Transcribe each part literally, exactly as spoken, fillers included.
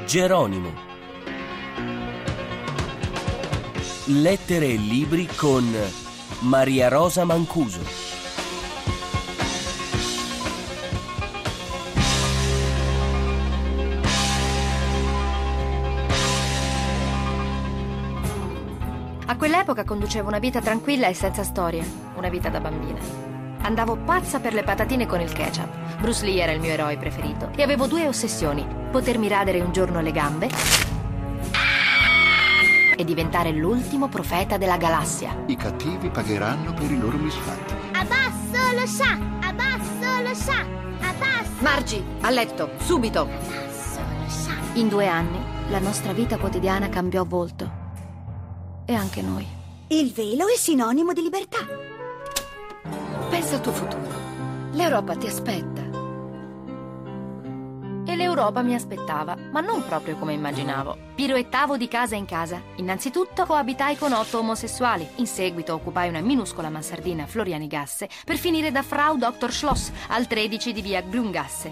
Geronimo. Lettere e libri con Maria Rosa Mancuso. A quell'epoca conducevo una vita tranquilla e senza storie, una vita da bambina. Andavo pazza per le patatine con il ketchup. Bruce Lee era il mio eroe preferito e avevo due ossessioni: potermi radere un giorno le gambe e diventare l'ultimo profeta della galassia. I cattivi pagheranno per i loro misfatti. Abbasso lo scià, abbasso lo scià, abbasso. Margie, a letto, subito. Abbasso lo scià. In due anni la nostra vita quotidiana cambiò volto. E anche noi. Il velo è sinonimo di libertà. Pensa al tuo futuro. L'Europa ti aspetta. E l'Europa mi aspettava, ma non proprio come immaginavo. Piroettavo di casa in casa. Innanzitutto coabitai con otto omosessuali. In seguito occupai una minuscola mansardina a Florianigasse per finire da Frau Doktor Schloss al tredici di via Glungasse.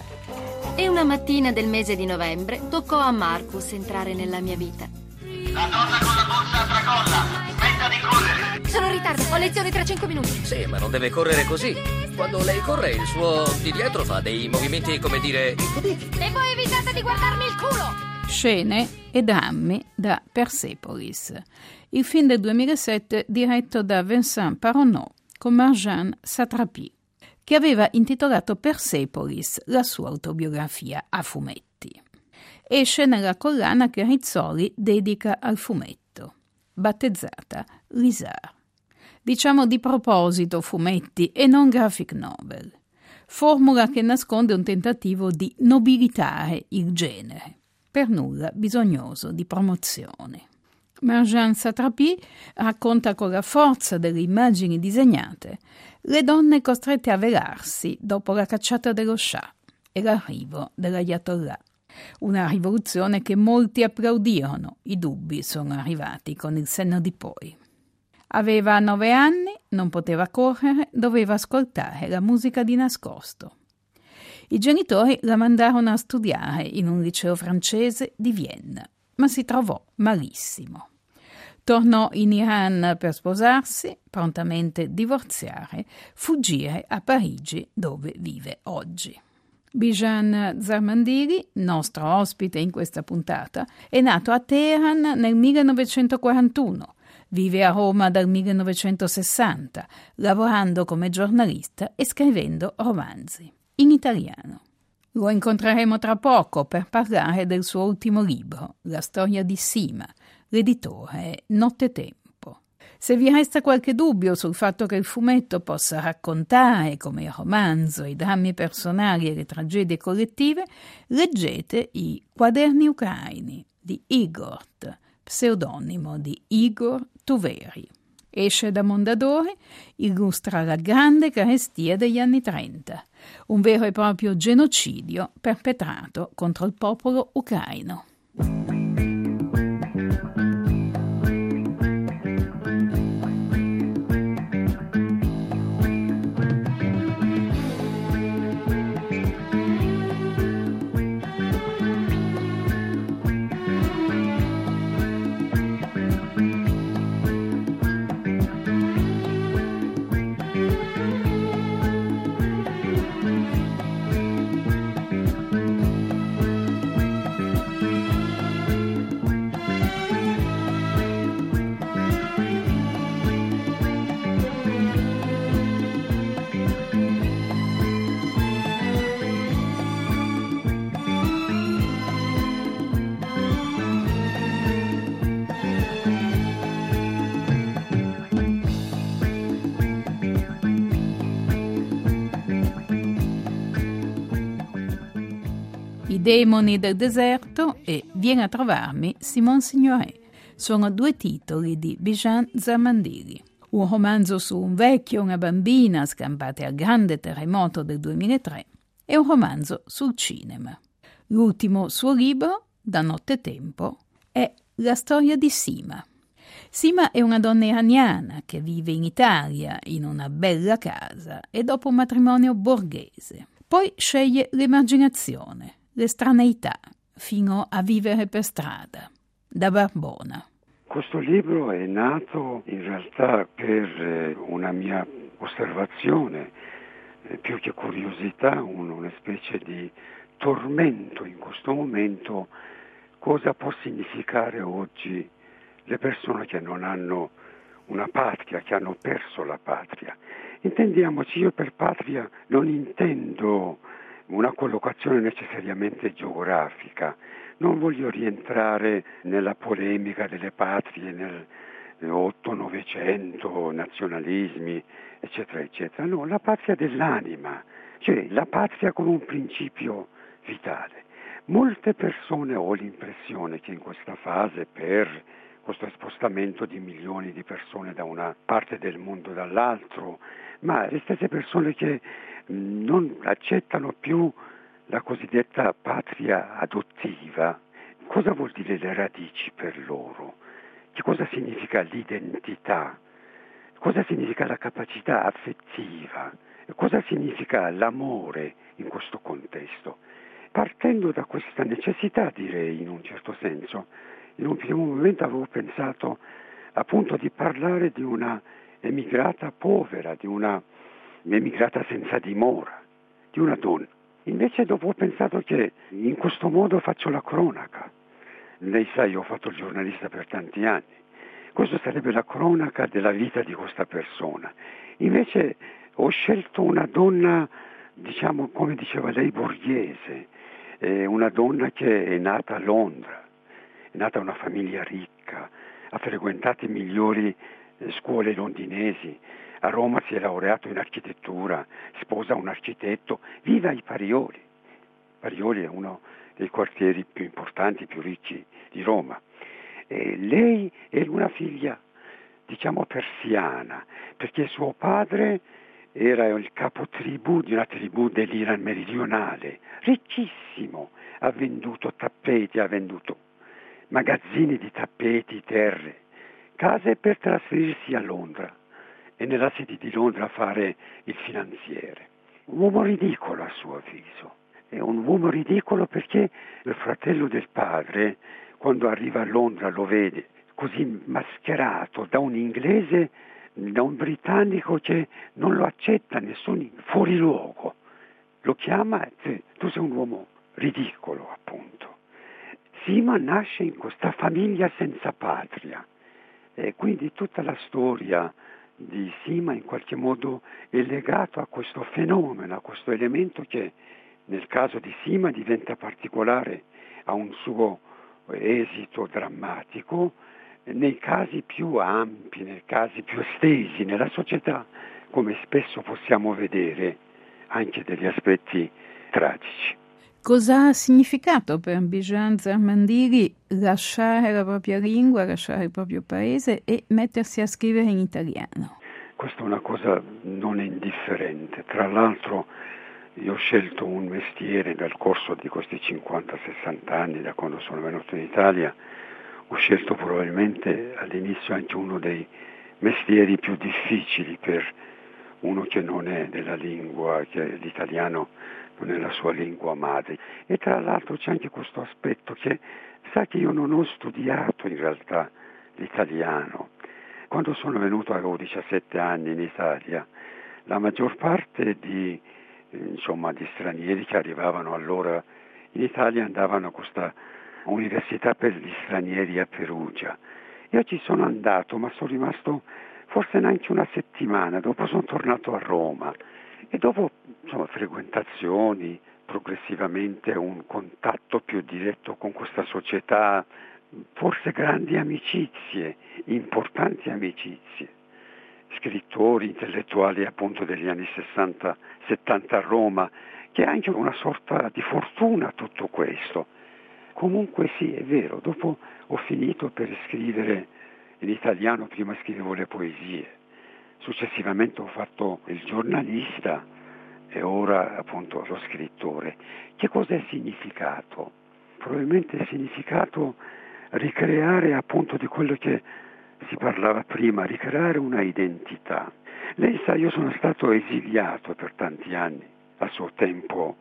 E una mattina del mese di novembre toccò a Marcus entrare nella mia vita. La donna con la borsa a tracolla, smetta di correre. Sono in ritardo, ho lezione tra cinque minuti. Sì, ma non deve correre così. Quando lei corre, il suo di dietro fa dei movimenti, come dire, impuditi. E voi evitate di guardarmi il culo! Scene e drammi da Persepolis. Il film del duemilasette diretto da Vincent Paronneau con Marjane Satrapi, che aveva intitolato Persepolis, la sua autobiografia a fumetti. Esce nella collana che Rizzoli dedica al fumetto, battezzata Lisar. Diciamo di proposito fumetti e non graphic novel, formula che nasconde un tentativo di nobilitare il genere, per nulla bisognoso di promozione. Marjane Satrapi racconta con la forza delle immagini disegnate le donne costrette a velarsi dopo la cacciata dello Shah e l'arrivo dell'Ayatollah. Una rivoluzione che molti applaudirono, i dubbi sono arrivati con il senno di poi. Aveva nove anni, non poteva correre, doveva ascoltare la musica di nascosto. I genitori la mandarono a studiare in un liceo francese di Vienna, ma si trovò malissimo. Tornò in Iran per sposarsi, prontamente divorziare, fuggire a Parigi, dove vive oggi. Bijan Zarmandiri, nostro ospite in questa puntata, è nato a Teheran nel millenovecentoquarantuno, vive a Roma dal millenovecentosessanta, lavorando come giornalista e scrivendo romanzi, in italiano. Lo incontreremo tra poco per parlare del suo ultimo libro, La storia di Sima, l'editore è Nottetempo. Se vi resta qualche dubbio sul fatto che il fumetto possa raccontare, come il romanzo, i drammi personali e le tragedie collettive, leggete i Quaderni ucraini di Igor, pseudonimo di Igor Tuveri. Esce da Mondadori, illustra la grande carestia degli anni trenta, un vero e proprio genocidio perpetrato contro il popolo ucraino. I demoni del deserto e Vieni a trovarmi Simone Signoret sono due titoli di Bijan Zarmandiri, un romanzo su un vecchio e una bambina scampati al grande terremoto del duemilatré e un romanzo sul cinema. L'ultimo suo libro, da Nottetempo, è La storia di Sima. Sima è una donna iraniana che vive in Italia in una bella casa e dopo un matrimonio borghese. Poi sceglie l'emarginazione, l'estraneità, fino a vivere per strada, da Barbona. Questo libro è nato in realtà per una mia osservazione, eh, più che curiosità, un, una specie di tormento in questo momento. Cosa può significare oggi le persone che non hanno una patria, che hanno perso la patria? Intendiamoci, io per patria non intendo una collocazione necessariamente geografica, non voglio rientrare nella polemica delle patrie nel ottocento novecento, nazionalismi, eccetera, eccetera. No, la patria dell'anima, cioè la patria come un principio vitale. Molte persone, ho l'impressione che in questa fase, per questo spostamento di milioni di persone da una parte del mondo all'altro, ma le stesse persone che non accettano più la cosiddetta patria adottiva, cosa vuol dire le radici per loro? Che cosa significa l'identità? Cosa significa la capacità affettiva? Cosa significa l'amore in questo contesto? Partendo da questa necessità, direi in un certo senso, in un primo momento avevo pensato appunto di parlare di una emigrata povera, di una emigrata senza dimora, di una donna. Invece dopo ho pensato che in questo modo faccio la cronaca. Lei sa, io ho fatto il giornalista per tanti anni. Questo sarebbe la cronaca della vita di questa persona. Invece ho scelto una donna, diciamo, come diceva lei, borghese, eh, una donna che è nata a Londra, è nata in una famiglia ricca, ha frequentato i migliori eh, scuole londinesi, a Roma si è laureato in architettura, sposa un architetto, vive ai Parioli. Parioli è uno dei quartieri più importanti, più ricchi di Roma. E lei è una figlia, diciamo, persiana, perché suo padre era il capotribù di una tribù dell'Iran meridionale, ricchissimo, ha venduto tappeti, ha venduto magazzini di tappeti, terre, case per trasferirsi a Londra e nella sede di Londra fare il finanziere. Un uomo ridicolo a suo avviso, è un uomo ridicolo perché il fratello del padre, quando arriva a Londra, lo vede così mascherato da un inglese, da un britannico che non lo accetta nessun fuori luogo. Lo chiama e dice: tu sei un uomo ridicolo, appunto. Sima nasce in questa famiglia senza patria e quindi tutta la storia di Sima in qualche modo è legato a questo fenomeno, a questo elemento che nel caso di Sima diventa particolare, ha un suo esito drammatico nei casi più ampi, nei casi più estesi nella società, come spesso possiamo vedere anche degli aspetti tragici. Cosa ha significato per Bijan Zarmandiri lasciare la propria lingua, lasciare il proprio paese e mettersi a scrivere in italiano? Questa è una cosa non indifferente. Tra l'altro io ho scelto un mestiere nel corso di questi cinquanta sessanta anni, da quando sono venuto in Italia, ho scelto probabilmente all'inizio anche uno dei mestieri più difficili per uno che non è della lingua, che l'italiano non è la sua lingua madre. E tra l'altro c'è anche questo aspetto che sa che io non ho studiato in realtà l'italiano. Quando sono venuto avevo diciassette anni in Italia, la maggior parte di, insomma, di stranieri che arrivavano allora in Italia andavano a questa università per gli stranieri a Perugia. Io ci sono andato, ma sono rimasto forse neanche una settimana, dopo sono tornato a Roma e dopo, insomma, frequentazioni, progressivamente un contatto più diretto con questa società, forse grandi amicizie, importanti amicizie, scrittori, intellettuali appunto degli anni sessanta settanta a Roma, che è anche una sorta di fortuna tutto questo. Comunque sì, è vero, dopo ho finito per scrivere in italiano, prima scrivevo le poesie, successivamente ho fatto il giornalista e ora appunto lo scrittore. Che cosa è significato? Probabilmente è significato ricreare appunto di quello che si parlava prima, ricreare una identità. Lei sa, io sono stato esiliato per tanti anni, a suo tempo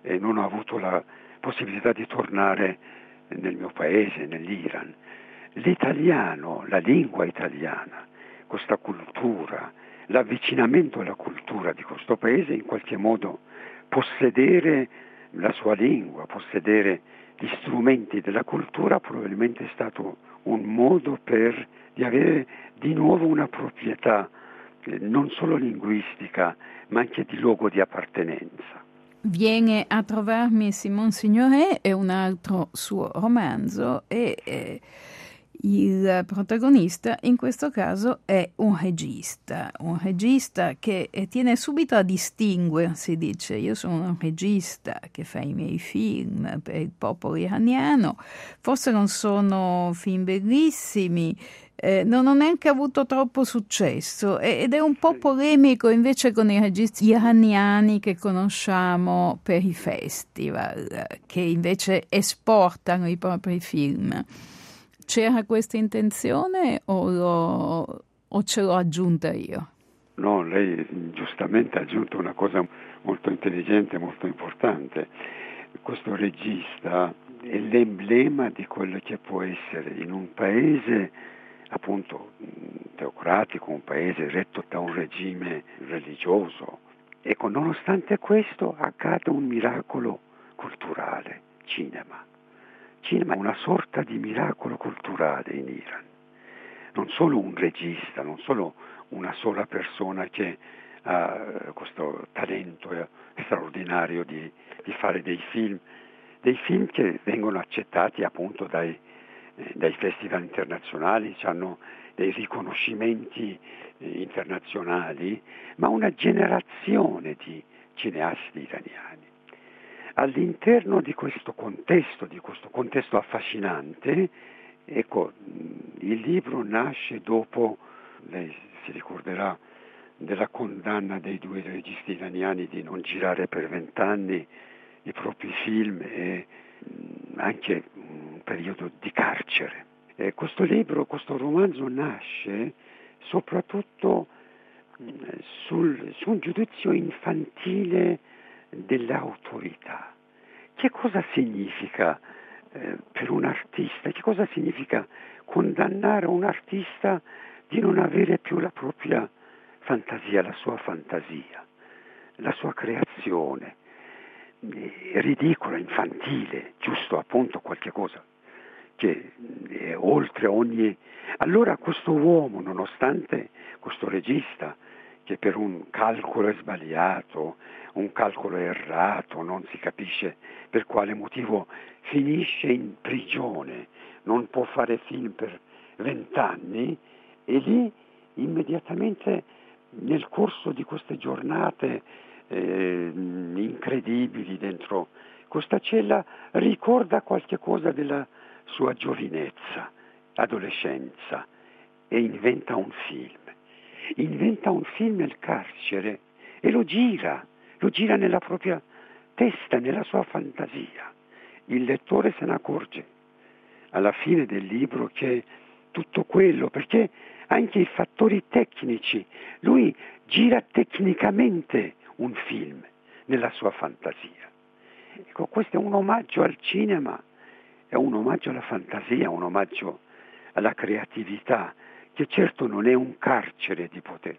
e non ho avuto la possibilità di tornare nel mio paese, nell'Iran. L'italiano, la lingua italiana, questa cultura, l'avvicinamento alla cultura di questo paese, in qualche modo possedere la sua lingua, possedere gli strumenti della cultura, probabilmente è stato un modo per di avere di nuovo una proprietà eh, non solo linguistica, ma anche di luogo di appartenenza. Viene a trovarmi Simone Signoret, è un altro suo romanzo e eh, il protagonista in questo caso è un regista, un regista che tiene subito a distinguersi, dice io sono un regista che fa i miei film per il popolo iraniano, forse non sono film bellissimi, Eh, non ho neanche avuto troppo successo ed è un po' polemico invece con i registi iraniani che conosciamo per i festival, che invece esportano i propri film. C'era questa intenzione o, lo, o ce l'ho aggiunta io? No, lei giustamente ha aggiunto una cosa molto intelligente, molto importante. Questo regista è l'emblema di quello che può essere in un paese appunto teocratico, un paese retto da un regime religioso. Ecco, nonostante questo accade un miracolo culturale, cinema. Cinema è una sorta di miracolo culturale in Iran. Non solo un regista, non solo una sola persona che ha questo talento straordinario di, di fare dei film, dei film che vengono accettati appunto dai dai festival internazionali, hanno dei riconoscimenti internazionali, ma una generazione di cineasti iraniani. All'interno di questo contesto, di questo contesto affascinante, ecco, il libro nasce dopo, lei si ricorderà, della condanna dei due registi iraniani di non girare per vent'anni i propri film e anche un periodo di carcere. Eh, questo libro, questo romanzo nasce soprattutto sul, su un giudizio infantile dell'autorità. Che cosa significa eh, per un artista? Che cosa significa condannare un artista di non avere più la propria fantasia, la sua fantasia, la sua creazione? Ridicola, infantile, giusto appunto qualche cosa che è oltre ogni... Allora questo uomo, nonostante questo regista che per un calcolo sbagliato, un calcolo errato, non si capisce per quale motivo finisce in prigione, non può fare film per vent'anni, e lì immediatamente nel corso di queste giornate Eh, incredibili dentro questa cella ricorda qualche cosa della sua giovinezza, adolescenza, e inventa un film. Inventa un film nel carcere e lo gira, lo gira nella propria testa, nella sua fantasia. Il lettore se ne accorge alla fine del libro che tutto quello, perché anche i fattori tecnici, lui gira tecnicamente un film nella sua fantasia. Ecco, questo è un omaggio al cinema, è un omaggio alla fantasia, un omaggio alla creatività, che certo non è un carcere di poter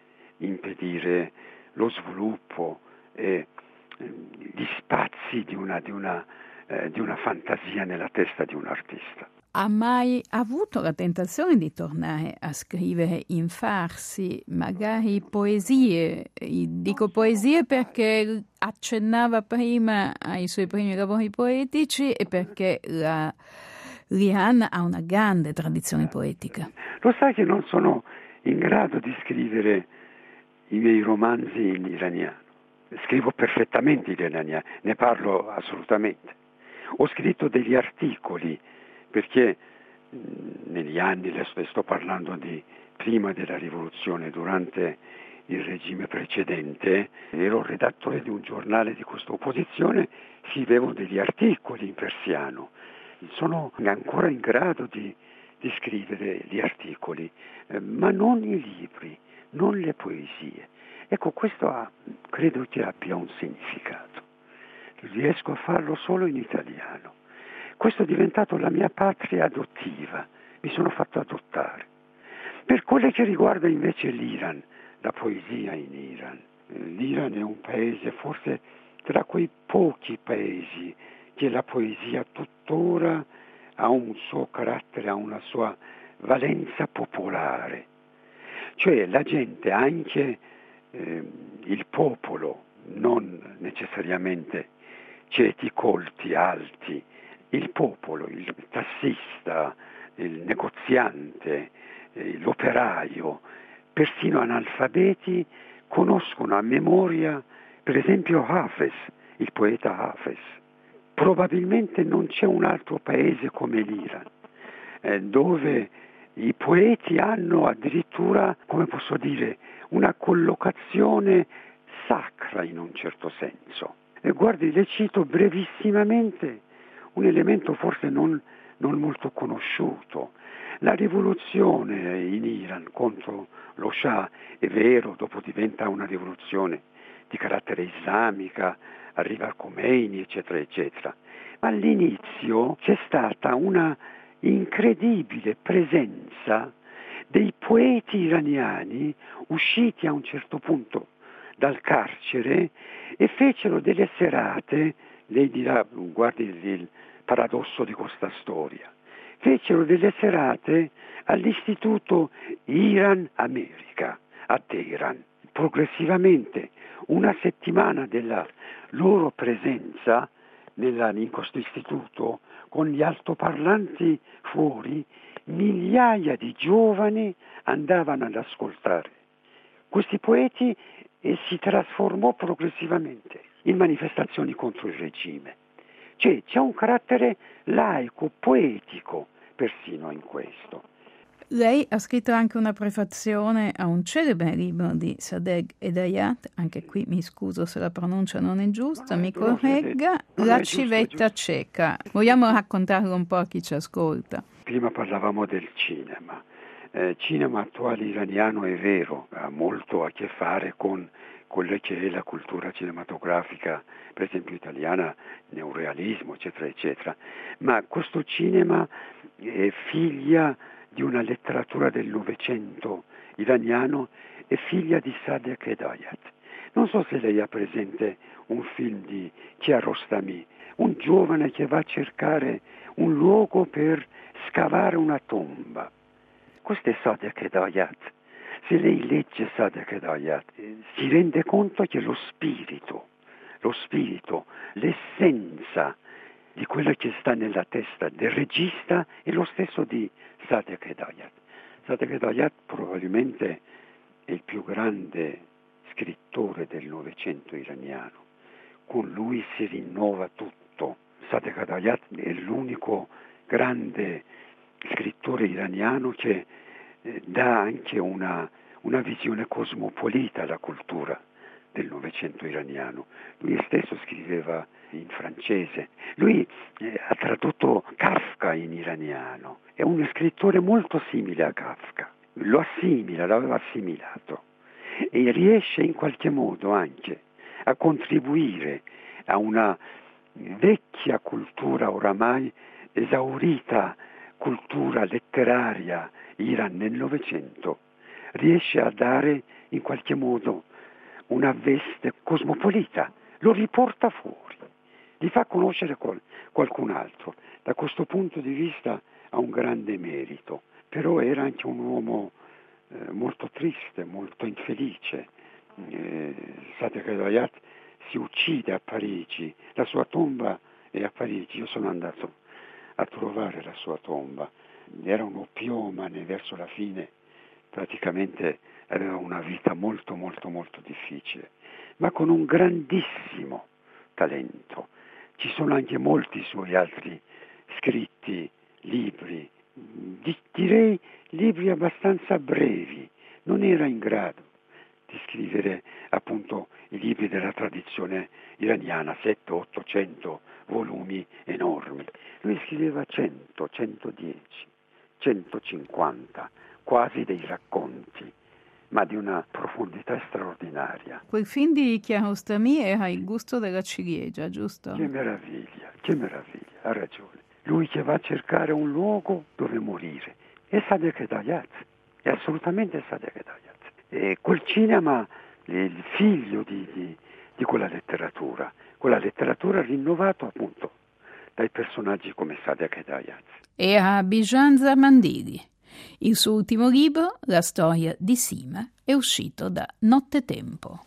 impedire lo sviluppo e gli spazi di una, di una, eh, di una fantasia nella testa di un artista. Ha mai avuto la tentazione di tornare a scrivere in farsi, magari poesie? Dico poesie perché accennava prima ai suoi primi lavori poetici e perché la, l'Iran ha una grande tradizione poetica. Lo sai che non sono in grado di scrivere i miei romanzi in iraniano. Scrivo perfettamente in iraniano, ne parlo assolutamente. Ho scritto degli articoli perché negli anni, adesso sto parlando di prima della rivoluzione, durante il regime precedente, ero redattore di un giornale di questa opposizione, scrivevo degli articoli in persiano. Sono ancora in grado di, di scrivere gli articoli, eh, ma non i libri, non le poesie. Ecco, questo ha, credo che abbia un significato. riesco a farlo solo in italiano. Questo è diventato la mia patria adottiva, mi sono fatto adottare. Per quello che riguarda invece l'Iran, la poesia in Iran, l'Iran è un paese forse tra quei pochi paesi che la poesia tuttora ha un suo carattere, ha una sua valenza popolare. Cioè la gente, anche eh, il popolo, non necessariamente ceti colti, alti, il popolo, il tassista, il negoziante, eh, l'operaio, persino analfabeti, conoscono a memoria, per esempio, Hafez, il poeta Hafez. Probabilmente non c'è un altro paese come l'Iran, eh, dove i poeti hanno addirittura, come posso dire, una collocazione sacra in un certo senso. E guardi, le cito brevissimamente un elemento forse non, non molto conosciuto. La rivoluzione in Iran contro lo Shah, è vero, dopo diventa una rivoluzione di carattere islamica, arriva Khomeini, eccetera, eccetera. Ma all'inizio c'è stata una incredibile presenza dei poeti iraniani usciti a un certo punto dal carcere e fecero delle serate, lei dirà, guardi il paradosso di questa storia, fecero delle serate all'istituto Iran America a Teheran. Progressivamente, una settimana della loro presenza nella, in questo istituto, con gli altoparlanti fuori, migliaia di giovani andavano ad ascoltare questi poeti e si trasformò progressivamente in manifestazioni contro il regime. Cioè, c'è un carattere laico, poetico, persino in questo. Lei ha scritto anche una prefazione a un celebre libro di Sadegh Hedayat, anche qui mi scuso se la pronuncia non è giusta, mi corregga, La civetta cieca. Vogliamo raccontarlo un po' a chi ci ascolta? Prima parlavamo del cinema. Eh, cinema attuale iraniano è vero, ha molto a che fare con quella che è la cultura cinematografica, per esempio italiana, neorealismo, eccetera, eccetera. Ma questo cinema è figlia di una letteratura del Novecento iraniano, è figlia di Sadegh Hedayat. Non so se lei ha presente un film di Kiarostami, un giovane che va a cercare un luogo per scavare una tomba. Questo è Sadegh Hedayat. Se lei legge Sadegh Hedayat, si rende conto che lo spirito, lo spirito, l'essenza di quello che sta nella testa del regista è lo stesso di Sadegh Hedayat. Sadegh Hedayat probabilmente è il più grande scrittore del Novecento iraniano. Con lui si rinnova tutto. Sadegh Hedayat è l'unico grande scrittore iraniano che eh, dà anche una, una visione cosmopolita alla cultura del Novecento iraniano. Lui stesso scriveva in francese. Lui eh, ha tradotto Kafka in iraniano. È uno scrittore molto simile a Kafka. Lo assimila, l'aveva assimilato e riesce in qualche modo anche a contribuire a una vecchia cultura oramai esaurita, cultura letteraria Iran nel Novecento, riesce a dare in qualche modo una veste cosmopolita, lo riporta fuori, gli fa conoscere qual- qualcun altro. Da questo punto di vista ha un grande merito, però era anche un uomo eh, molto triste, molto infelice. Eh, Sadegh Hedayat si uccide a Parigi, la sua tomba è a Parigi, io sono andato a trovare la sua tomba. Era un oppiomane verso la fine, praticamente aveva una vita molto molto molto difficile, ma con un grandissimo talento. Ci sono anche molti suoi altri scritti, libri, di, direi libri abbastanza brevi, non era in grado di scrivere appunto i libri della tradizione iraniana, sette ottocento volumi enormi. Lui scriveva cento, centodieci, centocinquanta, quasi dei racconti, ma di una profondità straordinaria. Quel film di Kiarostami era Il gusto della ciliegia, giusto? Che meraviglia, che meraviglia, ha ragione. Lui che va a cercare un luogo dove morire. È Sadek Hedayat, è assolutamente Sadek Hedayat. E quel cinema è il figlio di, di, di quella letteratura, quella letteratura rinnovata appunto dai personaggi come Sadek Hedayat. E a Bijan Zarmandini. Il suo ultimo libro, La storia di Sima, è uscito da Nottetempo.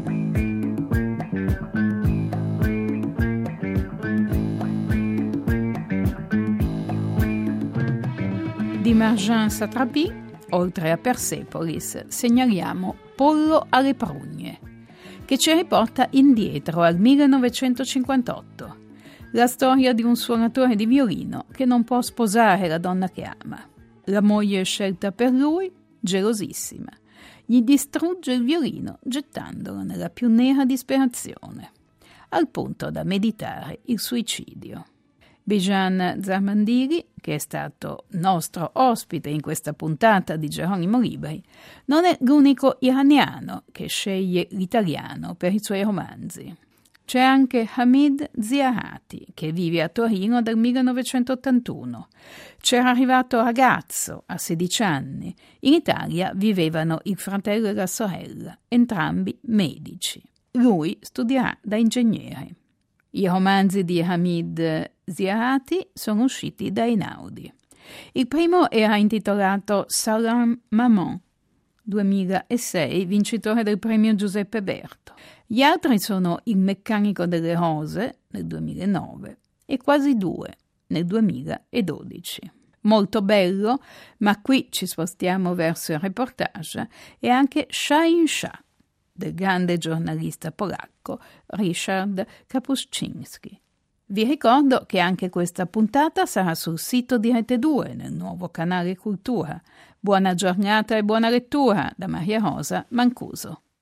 Di Marjane Satrapi, oltre a Persepolis, segnaliamo Pollo alle prugne, che ci riporta indietro al millenovecentocinquantotto, la storia di un suonatore di violino che non può sposare la donna che ama. La moglie scelta per lui, gelosissima, gli distrugge il violino gettandolo nella più nera disperazione, al punto da meditare il suicidio. Bijan Zarmandini, che è stato nostro ospite in questa puntata di Geronimo Libri, non è l'unico iraniano che sceglie l'italiano per i suoi romanzi. C'è anche Hamid Ziarati, che vive a Torino dal millenovecentottantuno. C'era arrivato ragazzo, a sedici anni. In Italia vivevano il fratello e la sorella, entrambi medici. Lui studierà da ingegnere. I romanzi di Hamid Ziarati sono usciti da Einaudi. Il primo era intitolato Salam Maman, duemilasei, vincitore del premio Giuseppe Berto. Gli altri sono Il meccanico delle rose, nel duemilanove, e Quasi due, nel duemiladodici. Molto bello, ma qui ci spostiamo verso il reportage, e anche Shahin Shah, del grande giornalista polacco Ryszard Kapuscinski. Vi ricordo che anche questa puntata sarà sul sito di Rete due, nel nuovo canale Cultura. Buona giornata e buona lettura da Maria Rosa Mancuso.